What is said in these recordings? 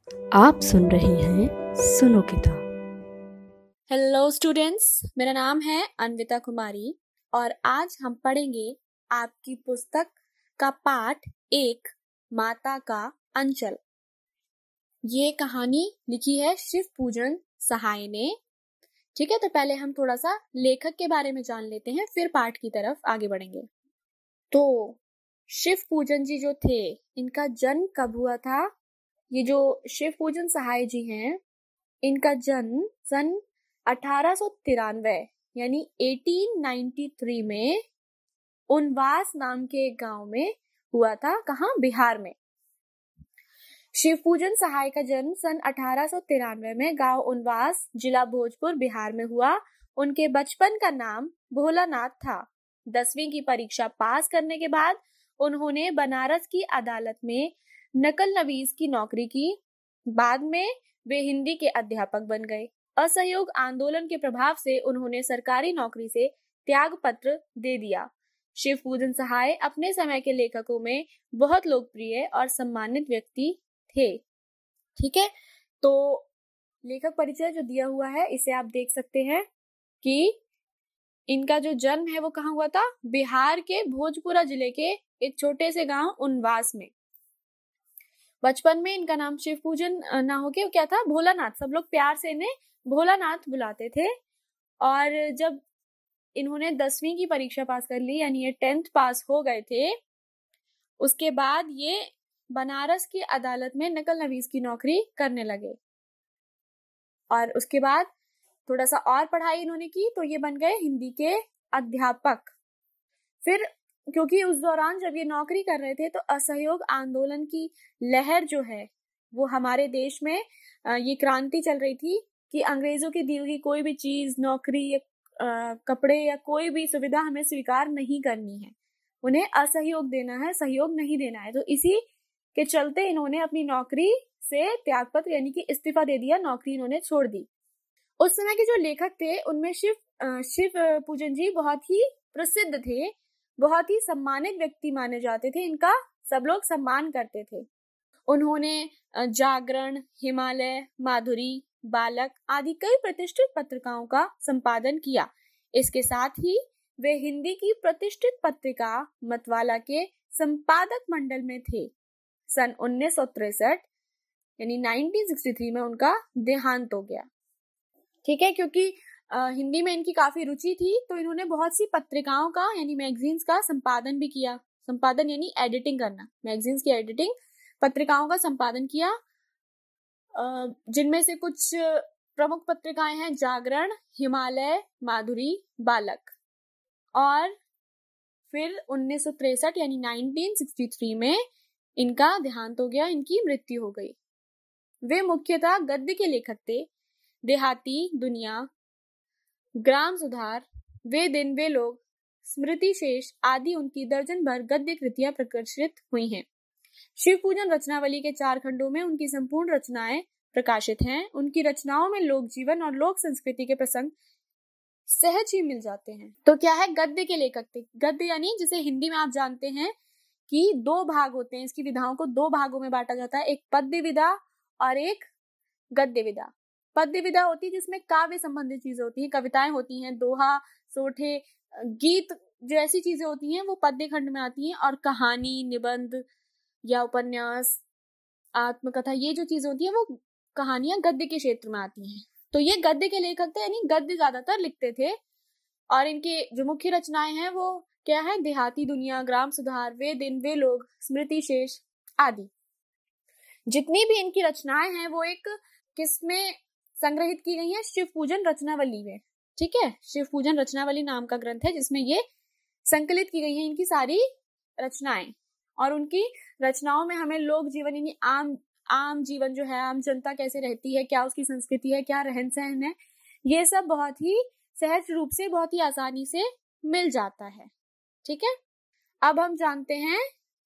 आप सुन रहे हैं सुनो किताब। हेलो स्टूडेंट्स, मेरा नाम है अन्विता कुमारी और आज हम पढ़ेंगे आपकी पुस्तक का पाठ 1 माता का अंचल। ये कहानी लिखी है शिव पूजन सहाय ने। ठीक है, तो पहले हम थोड़ा सा लेखक के बारे में जान लेते हैं, फिर पाठ की तरफ आगे बढ़ेंगे। तो शिव पूजन जी जो थे, इनका जन्म कब हुआ था? ये जो शिव पूजन सहाय जी हैं, इनका जन्म सन 1893 यानी 1893 में उनवास नाम के एक गांव में हुआ था। कहाँ? बिहार में। शिव पूजन सहाय का जन्म सन 1893 में गांव उनवास, जिला भोजपुर, बिहार में हुआ। उनके बचपन का नाम भोलानाथ था। 10वीं की परीक्षा पास करने के बाद उन्होंने बनारस की अदालत में नकल नवीस की नौकरी की। बाद में वे हिंदी के अध्यापक बन गए। असहयोग आंदोलन के प्रभाव से उन्होंने सरकारी नौकरी से त्याग पत्र दे दिया। शिव पूजन सहाय अपने समय के लेखकों में बहुत लोकप्रिय और सम्मानित व्यक्ति थे। ठीक है, तो लेखक परिचय जो दिया हुआ है इसे आप देख सकते हैं कि इनका जो जन्म है वो कहाँ हुआ था? बिहार के भोजपुरा जिले के एक छोटे से गांव उनवास में। बचपन में इनका नाम शिव पूजन ना होके क्या था? भोलानाथ। सब लोग प्यार से इन्हें भोलानाथ बुलाते थे। और जब इन्होंने 10वीं की परीक्षा पास कर ली, यानी ये 10th पास हो गए थे, उसके बाद ये बनारस की अदालत में नकल नवीस की नौकरी करने लगे। और उसके बाद थोड़ा सा और पढ़ाई इन्होंने की तो ये बन गए हिंदी के अध्यापक। फिर क्योंकि उस दौरान जब ये नौकरी कर रहे थे तो असहयोग आंदोलन की लहर जो है वो हमारे देश में ये क्रांति चल रही थी कि अंग्रेजों की दी हुई कोई भी चीज, नौकरी या कपड़े या कोई भी सुविधा हमें स्वीकार नहीं करनी है, उन्हें असहयोग देना है, सहयोग नहीं देना है। तो इसी के चलते इन्होंने अपनी नौकरी से त्यागपत्र यानी कि इस्तीफा दे दिया, नौकरी इन्होंने छोड़ दी। उस समय के जो लेखक थे उनमें शिव पूजन जी बहुत ही प्रसिद्ध थे, बहुत ही सम्मानित व्यक्ति माने जाते थे। इनका सब लोग सम्मान करते थे। उन्होंने जागरण, हिमालय, माधुरी, बालक आदि कई प्रतिष्ठित पत्रिकाओं का संपादन किया। इसके साथ ही वे हिंदी की प्रतिष्ठित पत्रिका मतवाला के संपादक मंडल में थे। सन 1963 यानी 1963 में उनका देहांत हो गया। ठीक है, क्योंकि हिंदी में इनकी काफी रुचि थी तो इन्होंने बहुत सी पत्रिकाओं का यानी मैगजीन्स का संपादन भी किया। संपादन यानी एडिटिंग करना, मैगजीन्स की एडिटिंग, पत्रिकाओं का संपादन किया, जिनमें से कुछ प्रमुख पत्रिकाएं हैं जागरण, हिमालय, माधुरी, बालक। और फिर 1963 यानी 1963 में इनका देहांत हो गया, इनकी मृत्यु हो गई। वे मुख्यतः गद्य के लेखक थे। देहाती दुनिया, ग्राम सुधार, वे दिन वे लोग, स्मृति शेष आदि उनकी दर्जन भर गद्य कृतियां प्रकाशित हुई हैं। शिव पूजन रचनावली के 4 खंडों में उनकी संपूर्ण रचनाएं प्रकाशित हैं। उनकी रचनाओं में लोक जीवन और लोक संस्कृति के प्रसंग सहज ही मिल जाते हैं। तो क्या है? गद्य के लेखक थे। गद्य यानी जिसे हिंदी में आप जानते हैं कि 2 भाग होते हैं, इसकी विधाओं को 2 भागों में बांटा जाता है, एक पद्य विधा और एक गद्य विधा। पद्य विधा होती है जिसमें काव्य संबंधित चीजें होती है, कविताएं होती हैं, दोहा, सोठे, गीत, जो ऐसी चीजें होती हैं वो पद्य खंड में आती हैं। और कहानी, निबंध या उपन्यास, आत्मकथा, ये जो चीजें होती हैं वो कहानियां गद्य के क्षेत्र में आती हैं। तो ये गद्य के लेखक थे, यानी गद्य ज्यादातर लिखते थे। और इनके जो मुख्य रचनाएं हैं वो क्या है? देहाती दुनिया, ग्राम सुधार, वे दिन वे लोग, स्मृति शेष आदि। जितनी भी इनकी रचनाएं हैं वो एक किसमें संग्रहित की गई है? शिव पूजन रचनावली में। ठीक है, शिव पूजन रचनावली नाम का ग्रंथ है जिसमें ये संकलित की गई है इनकी सारी रचनाएं। और उनकी रचनाओं में हमें लोक जीवन यानी आम जीवन जो है, आम जनता कैसे रहती है, क्या उसकी संस्कृति है, क्या रहन सहन है, ये सब बहुत ही सहज रूप से, बहुत ही आसानी से मिल जाता है। ठीक है, अब हम जानते हैं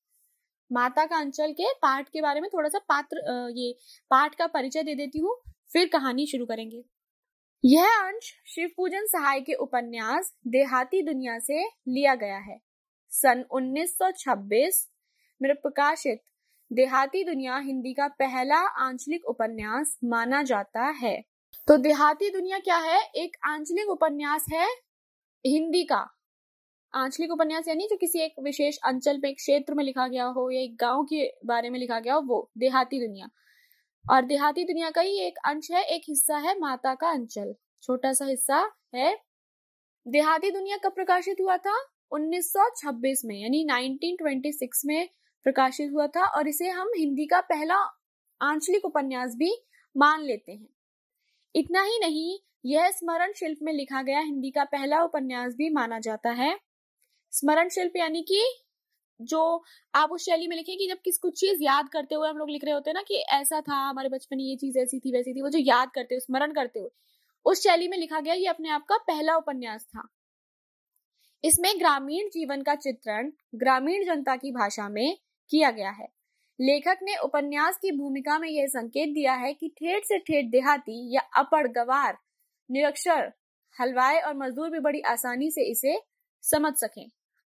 माता का अंचल के पाठ के बारे में। थोड़ा सा ये पाठ का परिचय दे देती हूँ, फिर कहानी शुरू करेंगे। यह अंश शिव पूजन सहाय के उपन्यास देहाती दुनिया से लिया गया है। सन 1926 में प्रकाशित देहाती दुनिया हिंदी का पहला आंचलिक उपन्यास माना जाता है। तो देहाती दुनिया क्या है? एक आंचलिक उपन्यास है हिंदी का। आंचलिक उपन्यास यानी जो किसी एक विशेष अंचल में, एक क्षेत्र में लिखा गया हो या एक गांव के बारे में लिखा गया हो, वो देहाती दुनिया। और देहाती दुनिया का ही एक अंश है, एक हिस्सा है माता का अंचल, छोटा सा हिस्सा है। देहाती दुनिया कब प्रकाशित हुआ था? 1926 में, यानी 1926 में प्रकाशित हुआ था, और इसे हम हिंदी का पहला आंचलिक उपन्यास भी मान लेते हैं। इतना ही नहीं, यह स्मरण शिल्प में लिखा गया हिंदी का पहला उपन्यास भी माना जाता है। स्मरण शिल्प यानी कि जो आप उस शैली में लिखें कि जब कुछ चीज याद करते हुए हम लोग लिख रहे होते हैं ना, कि ऐसा था हमारे बचपन में, ये चीज ऐसी थी वैसी थी, वो जो याद करते हुए, स्मरण करते हुए, उस शैली में लिखा गया ये अपने आप का पहला उपन्यास था। इसमें ग्रामीण जीवन का चित्रण ग्रामीण जनता की भाषा में किया गया है। लेखक ने उपन्यास की भूमिका में यह संकेत दिया है कि ठेठ से ठेठ देहाती या अपढ़, गवार, निरक्षर, हलवाई और मजदूर भी बड़ी आसानी से इसे समझ सकें।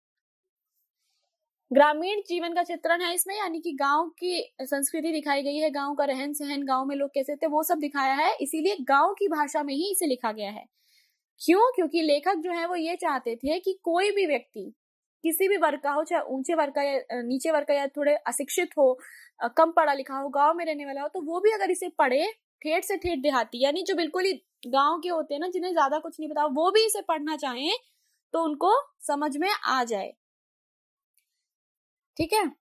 ग्रामीण जीवन का चित्रण है इसमें, यानी कि गांव की संस्कृति दिखाई गई है, गांव का रहन सहन, गांव में लोग कैसे थे, वो सब दिखाया है। इसीलिए गांव की भाषा में ही इसे लिखा गया है। क्यों? क्योंकि लेखक जो है वो ये चाहते थे कि कोई भी व्यक्ति किसी भी वर्ग का हो, चाहे ऊंचे वर्ग का या नीचे वर्ग का, या थोड़े अशिक्षित हो, कम पढ़ा लिखा हो, गांव में रहने वाला हो, तो वो भी अगर इसे पढ़े, ठेठ से ठेठ देहाती यानी जो बिल्कुल ही गांव के होते हैं ना, जिन्हें ज्यादा कुछ नहीं पता, वो भी इसे पढ़ना चाहें तो उनको समझ में आ जाए। ठीक है।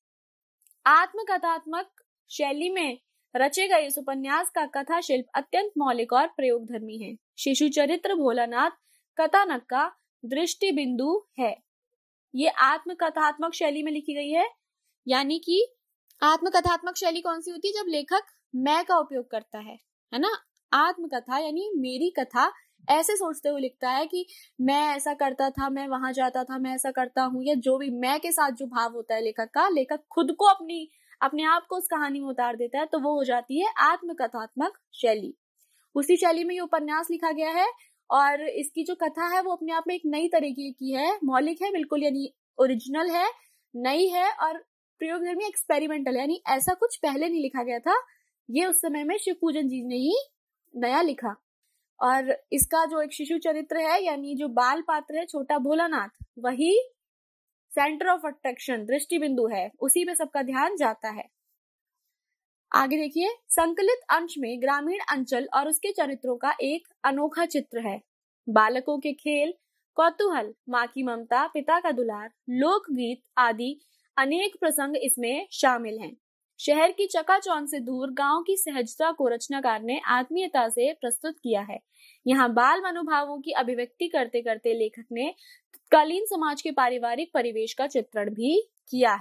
आत्मकथात्मक शैली में रचे गए इस उपन्यास का कथा शिल्प अत्यंत मौलिक और प्रयोगधर्मी है। शिशु चरित्र भोलानाथ कथानक का दृष्टि बिंदु है। ये आत्मकथात्मक शैली में लिखी गई है। यानी कि आत्मकथात्मक शैली कौन सी होती है? जब लेखक मैं का उपयोग करता है ना। आत्मकथा यानी मेरी कथा ऐसे सोचते हुए लिखता है कि मैं ऐसा करता था, मैं वहां जाता था, मैं ऐसा करता हूं, या जो भी मैं के साथ जो भाव होता है लेखक का, लेखक खुद को अपने आप को उस कहानी में उतार देता है, तो वो हो जाती है आत्मकथात्मक शैली। उसी शैली में ये उपन्यास लिखा गया है, और इसकी जो कथा है वो अपने आप में एक नई तरीके की है, मौलिक है बिल्कुल, यानी ओरिजिनल है, नई है, और प्रयोगधर्मी, एक्सपेरिमेंटल, यानी ऐसा कुछ पहले नहीं लिखा गया था। ये उस समय में शिवपूजन जी ने ही नया लिखा। और इसका जो एक शिशु चरित्र है, यानी जो बाल पात्र है छोटा भोलानाथ, वही सेंटर ऑफ अट्रैक्शन, दृष्टि बिंदु है, उसी पे सबका ध्यान जाता है। आगे देखिए, संकलित अंश में ग्रामीण अंचल और उसके चरित्रों का एक अनोखा चित्र है। बालकों के खेल, कौतूहल, माँ की ममता, पिता का दुलार, लोकगीत आदि अनेक प्रसंग इसमें शामिल हैं। शहर की चकाचौंध से दूर गांव की सहजता को रचनाकार ने आत्मीयता से प्रस्तुत किया है। यहाँ बाल मनोभावों की अभिव्यक्ति करते करते लेखक ने तत्कालीन समाज के पारिवारिक परिवेश का चित्रण भी किया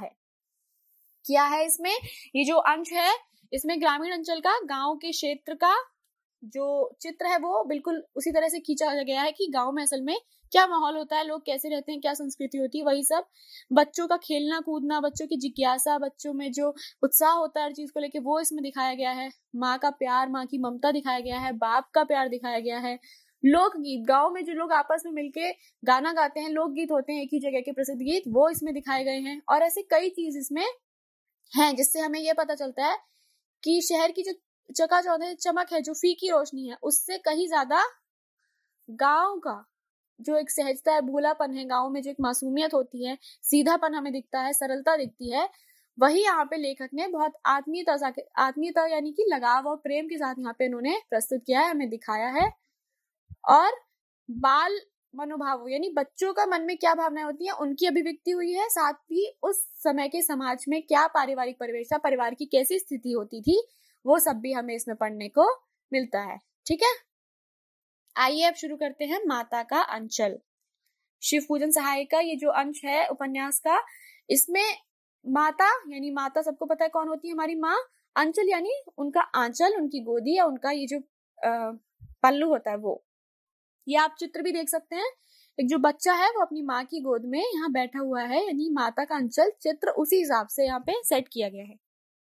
है इसमें। ये जो अंश है, इसमें ग्रामीण अंचल का, गांव के क्षेत्र का जो चित्र है वो बिल्कुल उसी तरह से खींचा गया है कि गांव में असल में क्या माहौल होता है, लोग कैसे रहते हैं, क्या संस्कृति होती है, वही सब। बच्चों का खेलना कूदना, बच्चों की जिज्ञासा, बच्चों में जो उत्साह होता है हर चीज को लेके, वो इसमें दिखाया गया है। माँ का प्यार, माँ की ममता दिखाया गया है, बाप का प्यार दिखाया गया है। लोकगीत, गांव में जो लोग आपस में मिलके गाना गाते हैं, लोकगीत होते हैं एक ही जगह के प्रसिद्ध गीत, वो इसमें दिखाए गए हैं। और ऐसे कई चीज इसमें हैं जिससे हमें यह पता चलता है कि शहर की जो चकाचौंध है, चमक है, जो फीकी रोशनी है, उससे कहीं ज्यादा गांव का जो एक सहजता है, भोलापन है, गांव में जो एक मासूमियत होती है, सीधापन हमें दिखता है, सरलता दिखती है, वही यहाँ पे लेखक ने बहुत आत्मीयता यानी कि लगाव और प्रेम के साथ यहाँ पे इन्होंने प्रस्तुत किया है, हमें दिखाया है। और बाल मनोभाव यानी बच्चों का मन में क्या भावनाएं होती हैं, उनकी अभिव्यक्ति हुई है। साथ ही उस समय के समाज में क्या पारिवारिक परिवेश था, परिवार की कैसी स्थिति होती थी, वो सब भी हमें इसमें पढ़ने को मिलता है। ठीक है, आइए अब शुरू करते हैं माता का अंचल। शिव पूजन सहायिका ये जो अंश है उपन्यास का, इसमें माता यानी माता सबको पता है कौन होती है, हमारी माँ। अंचल यानी उनका आंचल, उनकी गोदी, या उनका ये जो पल्लू होता है वो। ये आप चित्र भी देख सकते हैं, एक जो बच्चा है वो अपनी माँ की गोद में यहाँ बैठा हुआ है, यानी माता का अंचल चित्र उसी हिसाब से यहाँ पे सेट किया गया है।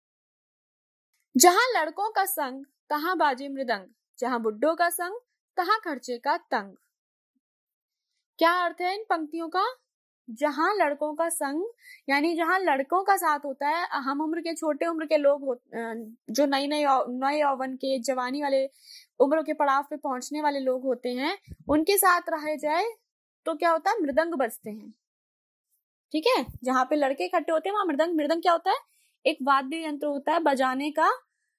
जहां लड़कों का संग तहां बाजे मृदंग, जहां बुड्ढों का संग तहां खर्चे का तंग। क्या अर्थ है इन पंक्तियों का? जहाँ लड़कों का संग यानी जहाँ लड़कों का साथ होता है, हम उम्र के छोटे उम्र के लोग जो नए यौवन के जवानी वाले उम्र के पड़ाव पे पहुंचने वाले लोग होते हैं, उनके साथ रहे जाए तो क्या होता है, मृदंग बजते हैं। ठीक है, जहाँ पे लड़के इकट्ठे होते हैं वहां मृदंग क्या होता है, एक वाद्य यंत्र होता है बजाने का,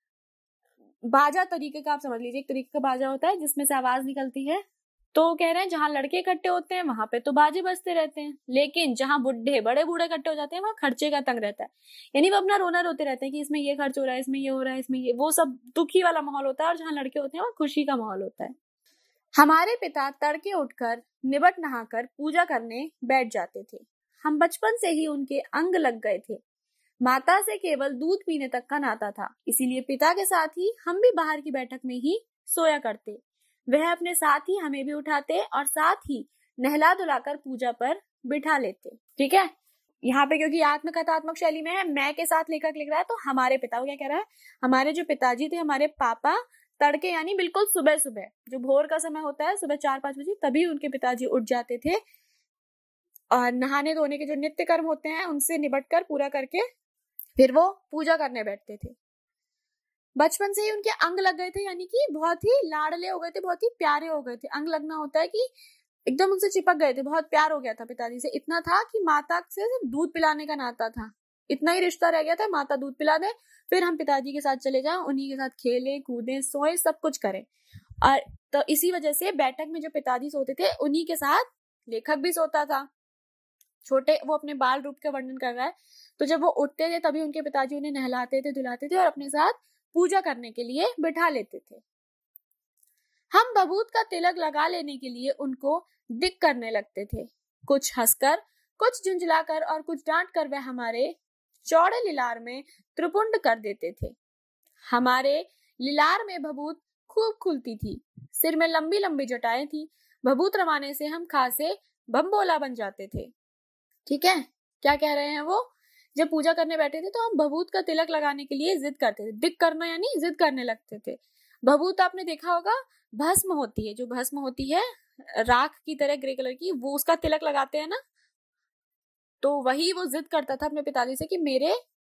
बाजा तरीके का आप समझ लीजिए, एक तरीके का बाजा होता है जिसमें से आवाज निकलती है। तो कह रहे हैं जहां लड़के इकट्ठे होते हैं वहां पे तो बाजे बजते रहते हैं, लेकिन जहां बड़े बूढ़े इकट्ठे हो जाते हैं वहां खर्चे का तंग रहता है, यानी वो अपना रोना रोते रहते हैं कि इसमें ये खर्च हो रहा है, इसमें ये हो रहा है, इसमें ये, वो सब दुखी वाला माहौल होता है। और जहां लड़के होते हैं वहां खुशी का माहौल होता है। हमारे पिता तड़के उठकर निबट नहाकर पूजा करने बैठ जाते थे। हम बचपन से ही उनके अंग लग गए थे। माता से केवल दूध पीने तक का नाता था, इसीलिए पिता के साथ ही हम भी बाहर की बैठक में ही सोया करते। वह अपने साथ ही हमें भी उठाते और साथ ही नहला धुलाकर पूजा पर बिठा लेते। ठीक है, यहाँ पे क्योंकि आत्मकथात्मक शैली में है, मैं के साथ लेखक लिख रहा है, तो हमारे पिता को क्या कह रहा है, हमारे जो पिताजी थे, हमारे पापा तड़के यानी बिल्कुल सुबह सुबह, जो भोर का समय होता है, सुबह 4-5 बजे, तभी उनके पिताजी उठ जाते थे और नहाने धोने के जो नित्य कर्म होते हैं उनसे निबट कर पूरा करके फिर वो पूजा करने बैठते थे। बचपन से ही उनके अंग लग गए थे, यानी कि बहुत ही लाडले हो गए थे, बहुत ही प्यारे हो गए थे। अंग लगना होता है कि एकदम उनसे चिपक गए थे, बहुत प्यार हो गया था पिताजी से, इतना था कि माता से दूध पिलाने का नाता था, इतना ही रिश्ता रह गया था, माता दूध पिला दे फिर हम पिताजी के साथ चले जाएं, उन्हीं के साथ खेले कूदे सोए सब कुछ करें। और तो इसी वजह से बैठक में जो पिताजी सोते थे उन्हीं के साथ लेखक भी सोता था। छोटे, वो अपने बाल रूप का वर्णन कर रहा है, तो जब वो उठते थे तभी उनके पिताजी उन्हें नहलाते थे धुलाते थे और अपने साथ पूजा करने के लिए बिठा लेते थे। हम बबूत का तिलक लगा लेने के लिए उनको दिक करने लगते थे, कुछ हंसकर, कुछ झुंझलाकर और कुछ डांट कर वह हमारे चौड़े लिलार में त्रिपुंड कर देते थे। हमारे लिलार में भभूत खूब खुलती थी, सिर में लंबी लंबी जटाएं थी, भभूत रवाने से हम खासे बम्बोला बन जाते थे। ठीक है, क्या कह रहे हैं वो, जब पूजा करने बैठे थे तो हम भभूत का तिलक लगाने के लिए जिद करते थे, दिक करना यानी जिद करने लगते थे। भभूत आपने देखा होगा भस्म होती है, जो भस्म होती है राख की तरह ग्रे कलर की, वो उसका तिलक लगाते हैं ना, तो वही वो जिद करता था अपने पिताजी से कि मेरे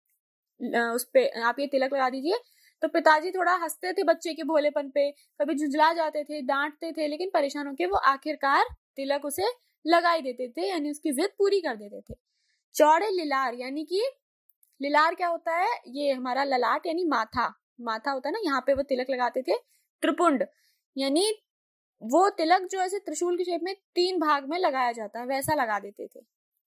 उस पे आप ये तिलक लगा दीजिए। तो पिताजी थोड़ा हंसते थे बच्चे के भोलेपन पे, कभी झुंझला जाते थे, डांटते थे, लेकिन परेशान होकर वो आखिरकार तिलक उसे लगा ही देते थे, यानी उसकी जिद पूरी कर देते थे। चौड़े लिलार, यानी कि लिलार क्या होता है, ये हमारा ललाट यानी माथा होता है ना, यहाँ पे वो तिलक लगाते थे। त्रिपुंड यानी वो तिलक जो ऐसे त्रिशूल की शेप में 3 भाग में लगाया जाता है, वैसा लगा देते थे।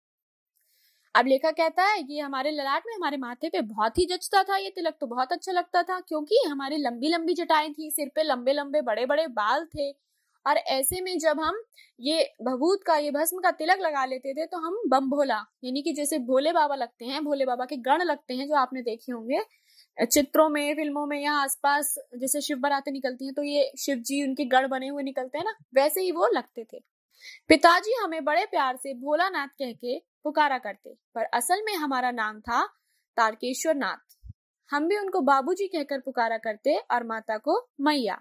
अब लेखक कहता है ये हमारे ललाट में, हमारे माथे पे बहुत ही जचता था, ये तिलक तो बहुत अच्छा लगता था, क्योंकि हमारी लंबी लंबी जटाएं थी, सिर पे लंबे लंबे बड़े बड़े बाल थे, और ऐसे में जब हम ये भभूत का, ये भस्म का तिलक लगा लेते थे तो हम बम भोला, यानी कि जैसे भोले बाबा लगते हैं, भोले बाबा के गण लगते हैं, जो आपने देखे होंगे चित्रों में, फिल्मों में, यहाँ आसपास जैसे शिव बारातें निकलती हैं तो ये शिव जी उनके गण बने हुए निकलते हैं ना, वैसे ही वो लगते थे। पिताजी हमें बड़े प्यार से भोलानाथ कह के पुकारा करते, पर असल में हमारा नाम था तारकेश्वर नाथ। हम भी उनको बाबूजी कहकर पुकारा करते और माता को मैया।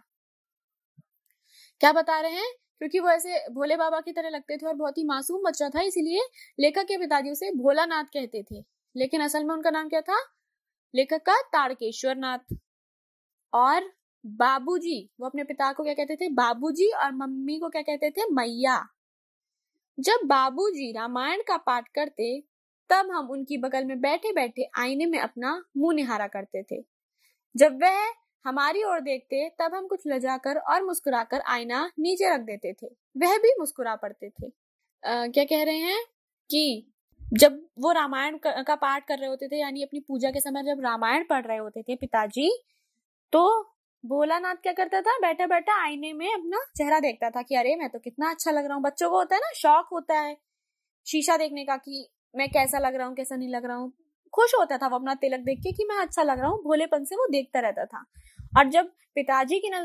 क्या बता रहे हैं, क्योंकि वो ऐसे भोले बाबा की तरह लगते थे और बहुत ही मासूम बच्चा था, इसीलिए लेखक के पिताजी उसे भोलानाथ कहते थे, लेकिन असल में उनका नाम क्या था, लेखक का तारकेश्वर नाथ। और बाबूजी, वो अपने पिता को क्या कहते थे, बाबूजी, और मम्मी को क्या कहते थे, मैया। जब बाबूजी रामायण का पाठ करते तब हम उनकी बगल में बैठे बैठे आईने में अपना मुंह निहारा करते थे। जब वह हमारी ओर देखते तब हम कुछ लजाकर और मुस्कुराकर आईना नीचे रख देते थे, वह भी मुस्कुरा पड़ते थे। क्या कह रहे हैं कि जब वो रामायण का पाठ कर रहे होते थे, यानी अपनी पूजा के समय जब रामायण पढ़ रहे होते थे पिताजी, तो भोलानाथ क्या करता था, बैठा बैठा आईने में अपना चेहरा देखता था कि अरे मैं तो कितना अच्छा लग रहा हूँ। बच्चों को होता है ना, शौक होता है शीशा देखने का कि मैं कैसा लग रहा हूँ, कैसा नहीं लग रहा हूँ। खुश होता था वो अपना तिलक देख के कि मैं अच्छा लग रहा हूँ, भोलेपन से वो देखता रहता था। और जब पिताजी की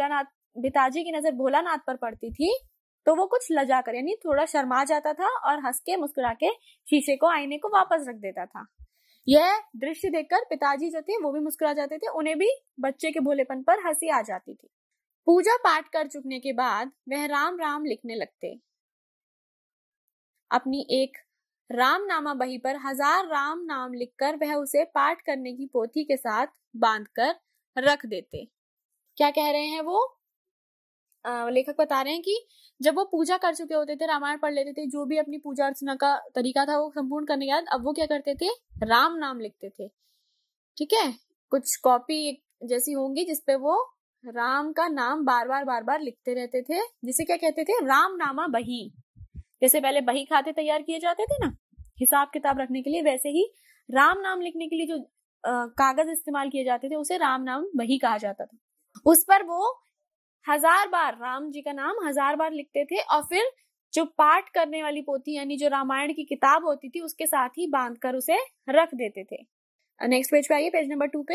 नजर भोलानाथ पर पड़ती थी तो वो कुछ लजा कर, यानी थोड़ा शर्मा जाता था और हंस के मुस्कुरा के शीशे को, आईने को वापस रख देता था। यह दृश्य देखकर पिताजी जो थे वो भी मुस्कुरा जाते थे, उन्हें भी बच्चे के भोलेपन पर हंसी आ जाती थी। पूजा पाठ कर चुकने के बाद वह राम राम लिखने लगते। अपनी एक रामनामा बही पर 1000 राम नाम लिखकर वह उसे पाठ करने की पोथी के साथ बांधकर रख देते। क्या कह रहे हैं वो? लेखक बता रहे हैं कि जब वो पूजा कर चुके होते थे, रामायण पढ़ लेते थे, जो भी अपनी पूजा अर्चना का तरीका था वो संपूर्ण करने के बाद अब वो क्या करते थे? राम नाम लिखते थे। ठीक है, कुछ कॉपी जैसी होंगी जिसपे वो राम का नाम बार बार लिखते रहते थे, जिसे क्या कहते थे? रामनामा बही। जैसे पहले बही खाते तैयार किए जाते थे ना हिसाब किताब रखने के लिए, वैसे ही राम नाम लिखने के लिए जो कागज इस्तेमाल किए जाते थे उसे राम नाम बही कहा जाता था। उस पर वो 1000 बार राम जी का नाम 1000 बार लिखते थे और फिर जो पाठ करने वाली पोथी यानी जो रामायण की किताब होती थी उसके साथ ही बांधकर उसे रख देते थे। नेक्स्ट पेज पे आइए, पेज नंबर 2 पे।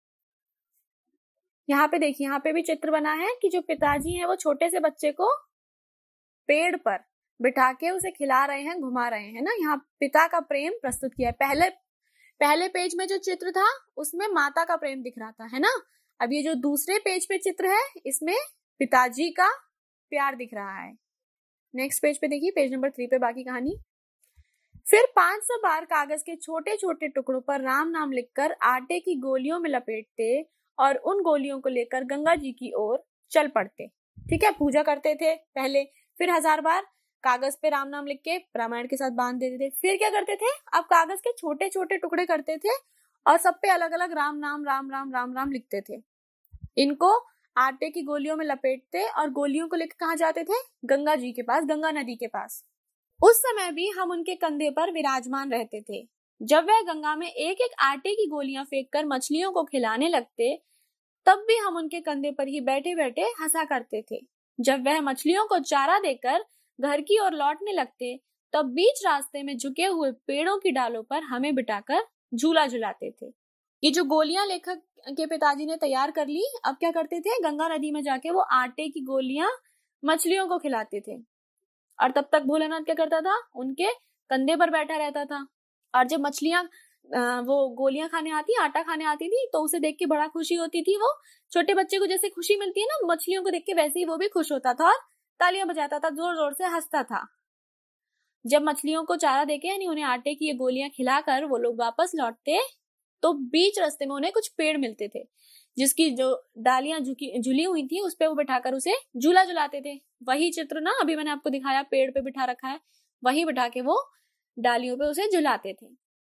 यहाँ पे देखिए, यहाँ पे भी चित्र बना है कि जो पिताजी हैं वो छोटे से बच्चे को पेड़ पर बिठा के उसे खिला रहे हैं, घुमा रहे हैं ना। यहाँ पिता का प्रेम प्रस्तुत किया है। पहले पेज में जो चित्र था उसमें माता का प्रेम दिख रहा था, है ना। अब ये जो दूसरे पेज पे चित्र है इसमें पिताजी का प्यार दिख रहा है। नेक्स्ट पेज पे देखिए, पेज नंबर 3 पे बाकी कहानी। फिर 500 बार कागज के छोटे छोटे टुकड़ों पर राम नाम लिखकर आटे की गोलियों में लपेटते और उन गोलियों को लेकर गंगा जी की ओर चल पड़ते। ठीक है, पूजा करते थे पहले, फिर 1000 बार कागज पे राम नाम लिख के रामायण के साथ बांध देते थे। फिर क्या करते थे? अब कागज के छोटे छोटे टुकड़े करते थे और सब पे अलग अलग राम नाम राम राम राम राम लिखते थे। इनको आटे की गोलियों में लपेटते और गोलियों को लेकर कहाँ जाते थे? गंगा जी के पास, गंगा नदी के पास। उस समय भी हम उनके कंधे पर विराजमान रहते थे। जब वह गंगा में एक एक आटे की गोलियां फेंककर मछलियों को खिलाने लगते तब भी हम उनके कंधे पर ही बैठे बैठे हंसा करते थे। जब वह मछलियों को चारा देकर घर की ओर लौटने लगते तब बीच रास्ते में झुके हुए पेड़ों की डालों पर हमें बिठाकर झूला झुलाते थे। ये जो गोलियां लेखक के पिताजी ने तैयार कर ली, अब क्या करते थे? गंगा नदी में जाके वो आटे की गोलियां मछलियों को खिलाते थे और तब तक भोलेनाथ क्या करता था? उनके कंधे पर बैठा रहता था। और जब मछलियां वो गोलियां खाने आती, आटा खाने आती थी तो उसे देख के बड़ा खुशी होती थी। वो छोटे बच्चे को जैसे खुशी मिलती है ना मछलियों को देख के, वैसे ही वो भी खुश होता था और तालियां बजाता था, जोर जोर से हंसता था। जब मछलियों को चारा देके यानी उन्हें आटे की ये गोलियां खिलाकर वो लोग वापस लौटते तो बीच रास्ते में उन्हें कुछ पेड़ मिलते थे जिसकी जो डालियां झुली हुई थी उस पे वो बिठाकर उसे झूला झुलाते थे। वही चित्र ना अभी मैंने आपको दिखाया, पेड़ पे बिठा रखा है, वही बिठा के वो डालियों पे उसे झुलाते थे।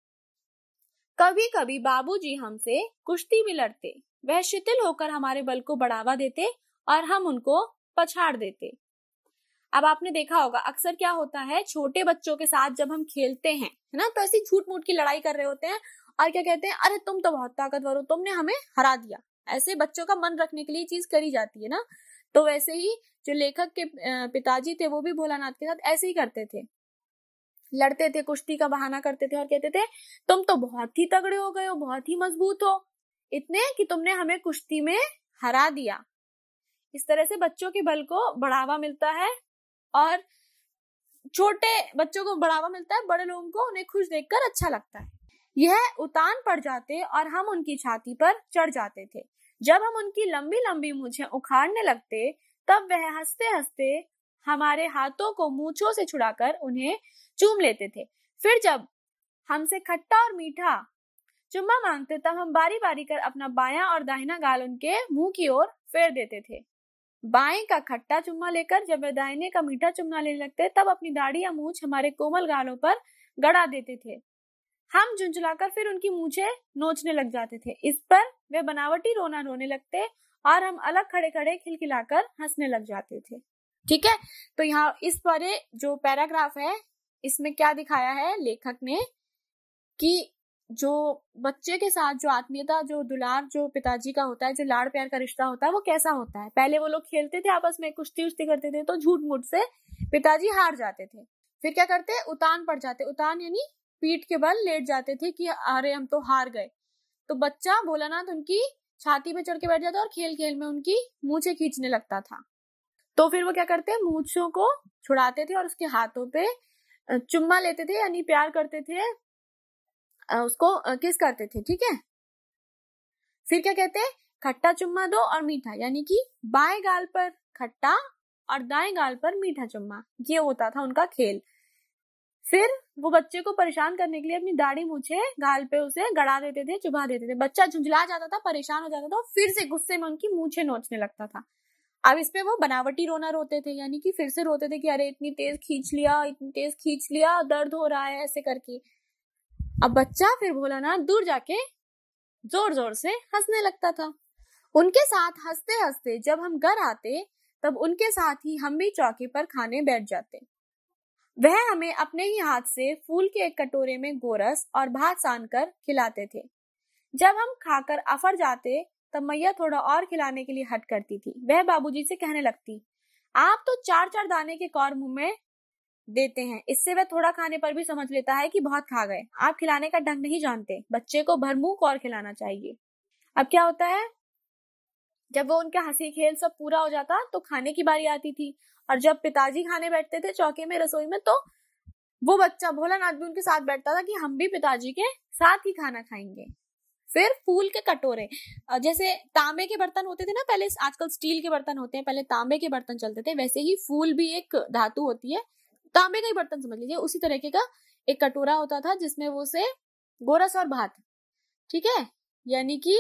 कभी कभी बाबूजी हमसे कुश्ती भी लड़ते। वह शिथिल होकर हमारे बल को बढ़ावा देते और हम उनको पछाड़ देते। अब आपने देखा होगा अक्सर क्या होता है, छोटे बच्चों के साथ जब हम खेलते हैं, है ना, तो ऐसी झूठ मूठ की लड़ाई कर रहे होते हैं और क्या कहते हैं? अरे तुम तो बहुत ताकतवर हो, तुमने हमें हरा दिया। ऐसे बच्चों का मन रखने के लिए चीज करी जाती है ना। तो वैसे ही जो लेखक के पिताजी थे वो भी भोलानाथ के साथ ऐसे ही करते थे, लड़ते थे, कुश्ती का बहाना करते थे और कहते थे तुम तो बहुत ही तगड़े हो गए हो, बहुत ही मजबूत हो, इतने कि तुमने हमें कुश्ती में हरा दिया। इस तरह से बच्चों के बल को बढ़ावा मिलता है और छोटे बच्चों को बढ़ावा मिलता है, बड़े लोगों को उन्हें खुश देखकर अच्छा लगता है। यह उतान पड़ जाते और हम उनकी छाती पर चढ़ जाते थे। जब हम उनकी लंबी लंबी मूछें उखाड़ने लगते तब वह हंसते हंसते हमारे हाथों को मूछों से छुड़ाकर उन्हें चूम लेते थे। फिर जब हमसे खट्टा और मीठा चुम्मा मांगते तब हम बारी बारी कर अपना बायां और दाहिना गाल उनके मुंह की ओर फेर देते थे। बाएं का खट्टा चुम्मा लेकर जब वे दाहिने का मीठा चुम्मा लेने लगते तब अपनी दाढ़ी या मूछ हमारे कोमल गालों पर गड़ा देते थे। हम झुंझलाकर फिर उनकी मूछें नोचने लग जाते थे। इस पर वे बनावटी रोना रोने लगते और हम अलग खड़े खड़े खिलखिलाकर हंसने लग जाते थे। ठीक है, तो यहाँ इस पर जो पैराग्राफ है इसमें क्या दिखाया है लेखक ने कि जो बच्चे के साथ जो आत्मीयता, जो दुलार जो पिताजी का होता है, जो लाड़ प्यार का रिश्ता होता है वो कैसा होता है। पहले वो लोग खेलते थे आपस में, कुश्ती उश्ती करते थे तो झूठ मूठ से पिताजी हार जाते थे। फिर क्या करते? उतान पड़ जाते। उतान यानी पीठ के बल लेट जाते थे कि अरे हम तो हार गए। तो बच्चा भोलानाथ उनकी छाती पे चढ़ के बैठ जाता और खेल खेल में उनकी मूछें खींचने लगता था। तो फिर वो क्या करते? मूछों को छुड़ाते थे और उसके हाथों पे चुम्मा लेते थे यानी प्यार करते थे, उसको किस करते थे। ठीक है, फिर क्या कहते? खट्टा चुम्मा दो और मीठा, यानी कि बाएं गाल पर खट्टा और दाएं गाल पर मीठा चुम्मा, ये होता था उनका खेल। फिर वो बच्चे को परेशान करने के लिए अपनी दाढ़ी मूछे गाल पे उसे गड़ा देते थे, चुभा देते थे। बच्चा झुंझला जाता था, परेशान हो जाता था और फिर से गुस्से में उनकी मूछे नोचने लगता था। अब इस पे वो बनावटी रोना रोते थे, यानी कि फिर से रोते थे कि अरे इतनी तेज खींच लिया, दर्द हो रहा है, ऐसे करके। अब बच्चा फिर भोलानाथ दूर जाके जोर जोर से हंसने लगता था। उनके साथ हंसते हंसते जब हम घर आते तब उनके साथ ही हम भी चौकी पर खाने बैठ जाते। वह हमें अपने ही हाथ से फूल के एक कटोरे में गोरस और भात सान कर खिलाते थे। जब हम खाकर अफर जाते तब मैया थोड़ा और खिलाने के लिए हट करती थी। वह बाबूजी से कहने लगती, आप तो 4-4 दाने के कौर मुंह में देते हैं। इससे वह थोड़ा खाने पर भी समझ लेता है कि बहुत खा गए। आप खिलाने का ढंग नहीं जानते, बच्चे को भरमुंह कौर खिलाना चाहिए। अब क्या होता है, जब वो उनका हंसी खेल सब पूरा हो जाता तो खाने की बारी आती थी, और जब पिताजी खाने बैठते थे चौके में रसोई में, तो वो बच्चा भोलानाथ भी उनके साथ बैठता था कि हम भी पिताजी के साथ ही खाना खाएंगे। फिर फूल के कटोरे, जैसे तांबे के बर्तन होते थे ना पहले, आजकल स्टील के बर्तन होते हैं, पहले तांबे के बर्तन चलते थे, वैसे ही फूल भी एक धातु होती है, तांबे का ही बर्तन समझ लीजिए। उसी तरीके का एक कटोरा होता था जिसमें वो से गोरस और भात, ठीक है, यानी कि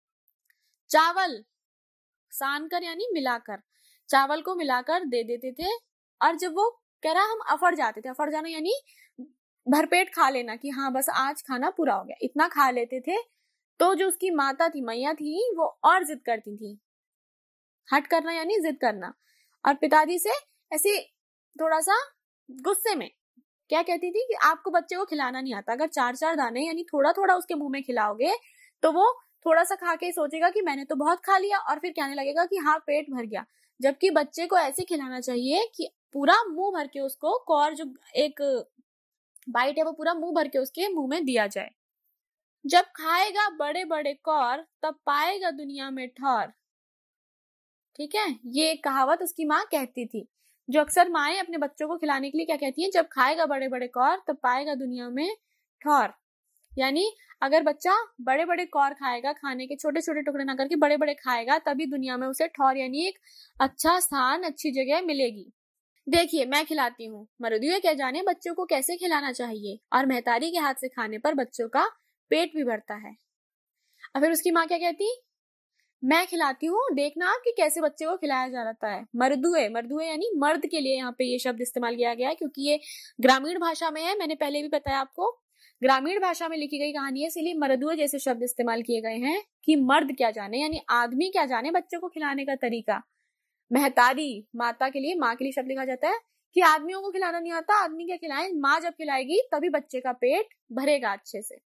चावल सानकर यानी मिलाकर, चावल को मिलाकर दे देते थे। और जब वो कह रहा हम अफड़ जाते थे, अफड़ जाना यानी भरपेट खा लेना कि हाँ बस आज खाना पूरा हो गया, इतना खा लेते थे। तो जो उसकी माता थी, मैया थी, वो और जिद करती थी। हट करना यानी जिद करना। और पिताजी से ऐसे थोड़ा सा गुस्से में क्या कहती थी कि आपको बच्चे को खिलाना नहीं आता, अगर 4-4 दाने यानी थोड़ा थोड़ा उसके मुंह में खिलाओगे तो वो थोड़ा सा खा के सोचेगा कि मैंने तो बहुत खा लिया, और फिर कहने लगेगा कि हाँ पेट भर गया। जबकि बच्चे को ऐसे खिलाना चाहिए कि पूरा मुंह भर के उसको कौर, जो एक बाइट है वो पूरा मुंह भर के उसके मुंह में दिया जाए। जब खाएगा बड़े बड़े कौर तब पाएगा दुनिया में ठौर, ठीक है, ये एक कहावत उसकी माँ कहती थी। जो अक्सर माएं अपने बच्चों को खिलाने के लिए क्या कहती हैं, जब खाएगा बड़े बड़े कौर तब पाएगा दुनिया में ठौर, यानी अगर बच्चा बड़े बड़े कौर खाएगा, खाने के छोटे छोटे टुकड़े ना करके बड़े बड़े खाएगा, तभी दुनिया में उसे ठौर यानी एक अच्छा स्थान, अच्छी जगह मिलेगी। देखिए मैं खिलाती हूँ, मरुदुए क्या जाने बच्चों को कैसे खिलाना चाहिए, और मेहतारी के हाथ से खाने पर बच्चों का पेट भी भरता है। और फिर उसकी माँ क्या कहती, मैं खिलाती हूँ, देखना आप कि कैसे बच्चे को खिलाया जाता है। मर्दुए, मर्दुए यानी मर्द के लिए यहाँ पे ये शब्द इस्तेमाल किया गया है, क्योंकि ये ग्रामीण भाषा में है। मैंने पहले भी बताया आपको, ग्रामीण भाषा में लिखी गई कहानी है, इसीलिए मर्दुए जैसे शब्द इस्तेमाल किए गए हैं कि मर्द क्या जाने यानी आदमी क्या जाने बच्चों को खिलाने का तरीका। महतारी, माता के लिए, माँ के लिए शब्द लिखा जाता है कि आदमियों को खिलाना नहीं आता, आदमी क्या खिलाए, माँ जब खिलाएगी तभी बच्चे का पेट भरेगा अच्छे से।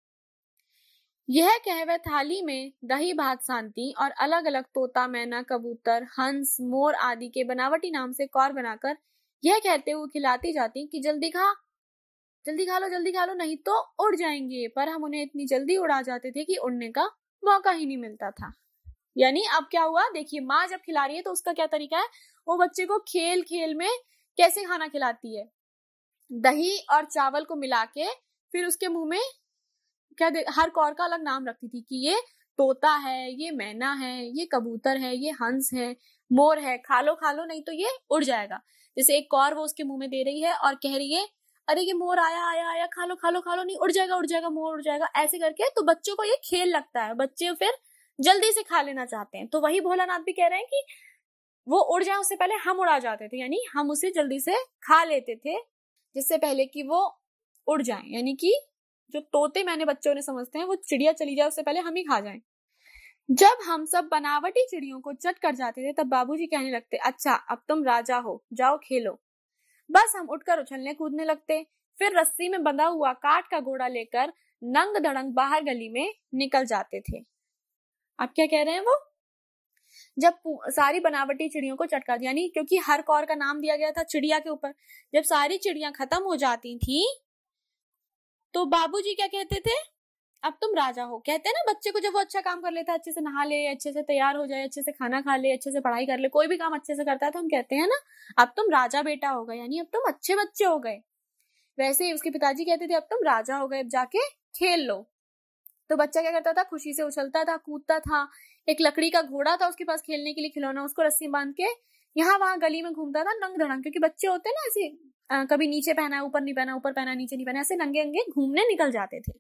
यह कहवे थाली में दही भात सांती और अलग अलग तोता, मैना, कबूतर, हंस, मोर आदि के बनावटी नाम से कौर बनाकर यह कहते हुए खिलाती जाती कि जल्दी खा लो नहीं तो उड़ जाएंगे। पर हम उन्हें इतनी जल्दी उड़ा जाते थे कि उड़ने का मौका ही नहीं मिलता था। यानी अब क्या हुआ, देखिए माँ जब खिला रही है तो उसका क्या तरीका है, वो बच्चे को खेल खेल में कैसे खाना खिलाती है, दही और चावल को मिला के फिर उसके मुंह में क्या हर कौर का अलग नाम रखती थी कि ये तोता है, ये मैना है, ये कबूतर है, ये हंस है, मोर है, खा लो नहीं तो ये उड़ जाएगा। जैसे एक कौर वो उसके मुंह में दे रही है और कह रही है अरे ये मोर आया, खा लो नहीं, उड़ जाएगा मोर, उड़ जाएगा, ऐसे करके तो बच्चों को ये खेल लगता है, बच्चे फिर जल्दी से खा लेना चाहते हैं। तो वही भोलानाथ भी कह रहे हैं कि वो उड़ जाए उससे पहले हम उड़ा जाते थे, यानी हम उसे जल्दी से खा लेते थे जिससे पहले कि वो उड़ जाए, यानी कि जो तोते मैंने बच्चों ने समझते हैं वो चिड़िया चली जाए उससे पहले हम ही खा जाएं। जब हम सब बनावटी चिड़ियों को चट कर जाते थे तब बाबूजी कहने लगते, अच्छा अब तुम राजा हो, जाओ खेलो। बस हम उठकर उछलने कूदने लगते, फिर रस्सी में बंधा हुआ काठ का घोड़ा लेकर नंग धड़ंग बाहर गली में निकल जाते थे। अब क्या कह रहे हैं वो, जब सारी बनावटी चिड़ियों को चटका दिया, यानी क्योंकि हर कौर का नाम दिया गया था चिड़िया के ऊपर, जब सारी चिड़िया खत्म हो जाती थी तो बाबूजी क्या कहते थे, अब तुम राजा हो। कहते हैं ना बच्चे को जब वो अच्छा काम कर लेता है, अच्छे से नहा ले, अच्छे से तैयार हो जाए, अच्छे से खाना खा ले, अच्छे से पढ़ाई कर ले, कोई भी काम अच्छे से करता है तो हम कहते हैं ना अब तुम राजा बेटा हो गए, यानी अब तुम अच्छे बच्चे हो गए। वैसे ही उसके पिताजी कहते थे अब तुम राजा हो गए, अब जाके खेल लो। तो बच्चा क्या करता था, खुशी से उछलता था, कूदता था, एक लकड़ी का घोड़ा था उसके पास खेलने के लिए खिलौना, उसको रस्सी बांध के यहाँ वहां गली में घूमता था नंग धड़ंग, क्योंकि बच्चे होते हैं ना ऐसे कभी नीचे पहना, ऊपर नहीं पहना, ऊपर पहना, नीचे नहीं पहना, ऐसे नंगे अंगे घूमने निकल जाते थे।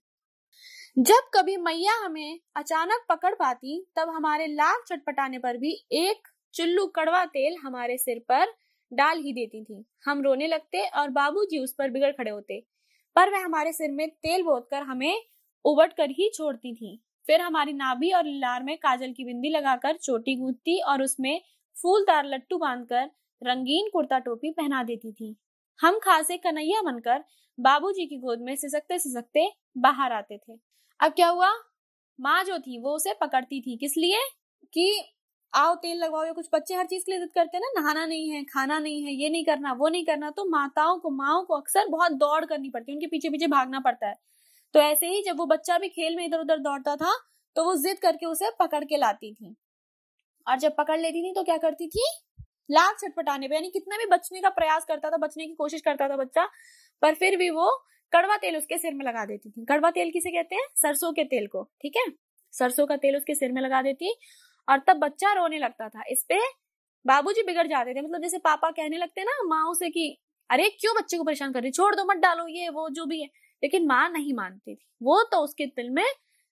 जब कभी मैया हमें अचानक पकड़ पाती तब हमारे लाख छटपटाने पर भी एक चुल्लू कड़वा तेल हमारे सिर पर डाल ही देती थी। हम रोने लगते और बाबूजी उस पर बिगड़ खड़े होते, पर वह हमारे सिर में तेल बोतकर हमें उबट कर ही छोड़ती थी। फिर हमारी नाभि और लार में काजल की बिंदी लगाकर चोटी गूंथती और उसमें फूलदार लट्टू बांधकर रंगीन कुर्ता टोपी पहना देती थी। हम खासे कन्हैया बनकर बाबूजी की गोद में सिसकते सिसकते बाहर आते थे। अब क्या हुआ, माँ जो थी वो उसे पकड़ती थी, किस लिए कि आओ तेल लगवाओ, या कुछ बच्चे हर चीज के लिए जिद करते हैं ना, नहाना नहीं है, खाना नहीं है, ये नहीं करना, वो नहीं करना, तो माओ को अक्सर बहुत दौड़ करनी पड़ती है, उनके पीछे पीछे भागना पड़ता है। तो ऐसे ही जब वो बच्चा भी खेल में इधर उधर दौड़ता था तो वो जिद करके उसे पकड़ के लाती थी, और जब पकड़ लेती थी तो क्या करती थी, लाख छटपटाने पे, यानी कितना भी बचने का प्रयास करता था, बचने की कोशिश करता था बच्चा, पर फिर भी वो कड़वा तेल उसके सिर में लगा देती थी। कड़वा तेल किसे कहते हैं, सरसों के तेल को, ठीक है, सरसों का तेल उसके सिर में लगा देती और तब बच्चा रोने लगता था। इस पे बाबूजी बिगड़ जाते थे, मतलब जैसे पापा कहने लगते ना माँ से कि अरे क्यों बच्चे को परेशान कर रही, छोड़ दो, मत डालो, ये वो जो भी है, लेकिन माँ नहीं मानती थी। वो तो उसके तिल में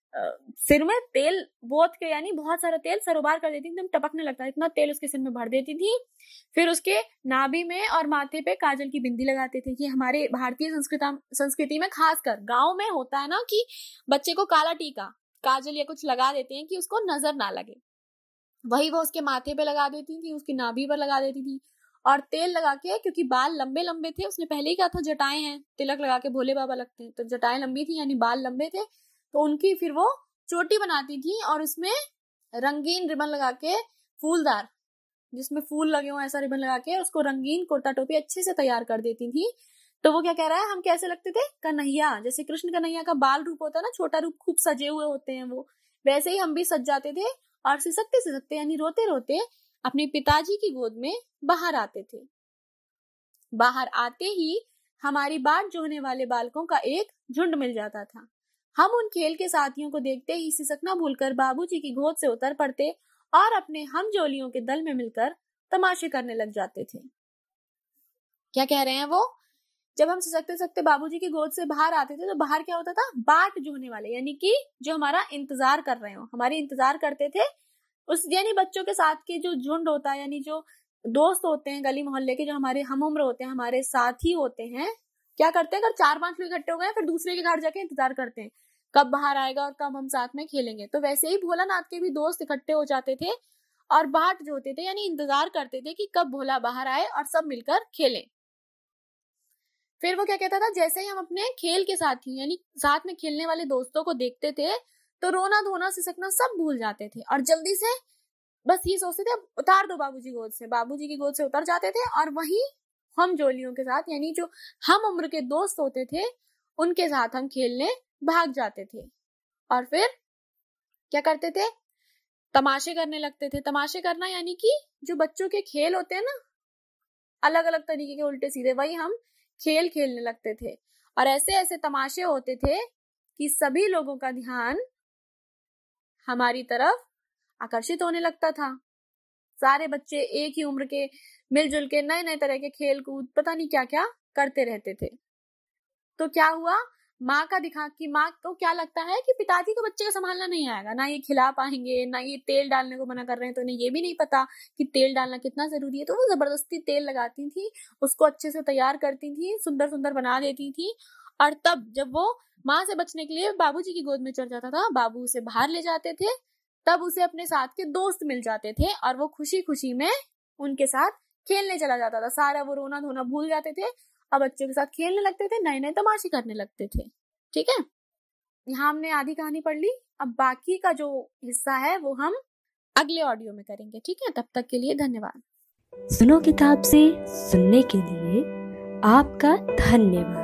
सिर में तेल बोत के, यानी बहुत सारा तेल सरोबार कर देती थी, एकदम टपकने लगता, इतना तेल उसके सिर में भर देती थी। फिर उसके नाभि में और माथे पे काजल की बिंदी लगाते थे। कि हमारे भारतीय संस्कृति में खासकर गांव में होता है ना कि बच्चे को काला टीका, काजल या कुछ लगा देते हैं कि उसको नजर ना लगे, वही वो उसके माथे पे लगा देती थी, उसकी नाभि पर लगा देती थी। और तेल लगा के, क्योंकि बाल लंबे लंबे थे, उसने पहले ही कहा था जटाएं हैं, तिलक लगा के भोले बाबा लगते हैं, तो जटाएं लंबी थी यानी बाल लंबे थे, तो उनकी फिर वो चोटी बनाती थी और उसमें रंगीन रिबन लगा के, फूलदार जिसमें फूल लगे हो ऐसा रिबन लगा के उसको रंगीन कुर्ता टोपी अच्छे से तैयार कर देती थी। तो वो क्या कह रहा है, हम कैसे लगते थे, कन्हैया, जैसे कृष्ण कन्हैया का बाल रूप होता है ना, छोटा रूप, खूब सजे हुए होते हैं वो, वैसे ही हम भी सज जाते थे और सिसकते सिसकते यानी रोते रोते अपने पिताजी की गोद में बाहर आते थे। बाहर आते ही हमारी बाट जोहने वाले बालकों का एक झुंड मिल जाता था। हम उन खेल के साथियों को देखते ही सिसकना भूलकर बाबूजी की गोद से उतर पड़ते और अपने हम जोलियों के दल में मिलकर तमाशे करने लग जाते थे। क्या कह रहे हैं वो, जब हम सिसकते सिसकते बाबूजी की गोद से बाहर आते थे तो बाहर क्या होता था, बाट जोहने वाले, यानी कि जो हमारा इंतजार कर रहे हो, हमारी इंतजार करते थे, उस यानी बच्चों के साथ के जो झुंड होता है, यानी जो दोस्त होते हैं गली मोहल्ले के, जो हमारे हम उम्र होते हैं, हमारे साथी होते हैं, क्या करते हैं, अगर 4-5 लोग इकट्ठे हो गए फिर दूसरे के घर जाके इंतजार करते हैं कब बाहर आएगा और कब हम साथ में खेलेंगे। तो वैसे ही भोलानाथ के भी दोस्त इकट्ठे हो जाते थे और बाट जो होते थे, यानी इंतजार करते थे कि कब भोला बाहर आए और सब मिलकर खेलें। फिर वो क्या कहता था, जैसे ही हम अपने खेल के साथी यानी साथ में खेलने वाले दोस्तों को देखते थे तो रोना धोना सिसकना सब भूल जाते थे और जल्दी से बस ये सोचते थे उतार दो बाबूजी गोद से, बाबूजी की गोद से उतर जाते थे और वहीं हम जोलियों के साथ, यानी जो हम उम्र के दोस्त होते थे, उनके साथ हम खेलने भाग जाते थे। और फिर क्या करते थे, तमाशे करने लगते थे। तमाशे करना यानी कि जो बच्चों के खेल होते हैं ना, अलग अलग तरीके के उल्टे सीधे, वही हम खेल खेलने लगते थे। और ऐसे ऐसे तमाशे होते थे कि सभी लोगों का ध्यान हमारी तरफ आकर्षित होने लगता था। सारे बच्चे एक ही उम्र के मिलजुल के नए नए तरह के खेल कूद पता नहीं क्या क्या करते रहते थे। तो क्या हुआ, माँ का दिखा कि माँ को क्या लगता है कि पिताजी को बच्चे को संभालना नहीं आएगा, ना ये खिला पाएंगे, ना ये तेल डालने को मना कर रहे हैं, तो इन्हें ये भी नहीं पता कि तेल डालना कितना जरूरी है। तो वो जबरदस्ती तेल लगाती थी, उसको अच्छे से तैयार करती थी, सुंदर सुंदर बना देती थी। और तब जब वो माँ से बचने के लिए बाबूजी की गोद में चढ़ जाता था, बाबू उसे बाहर ले जाते थे, तब उसे अपने साथ के दोस्त मिल जाते थे और वो खुशी खुशी में उनके साथ खेलने चला जाता था। सारा वो रोना धोना भूल जाते थे और बच्चों के साथ खेलने लगते थे, नए नए तमाशे करने लगते थे। ठीक है, यहाँ हमने आधी कहानी पढ़ ली। अब बाकी का जो हिस्सा है वो हम अगले ऑडियो में करेंगे। ठीक है, तब तक के लिए धन्यवाद। सुनो किताब से सुनने के लिए आपका धन्यवाद।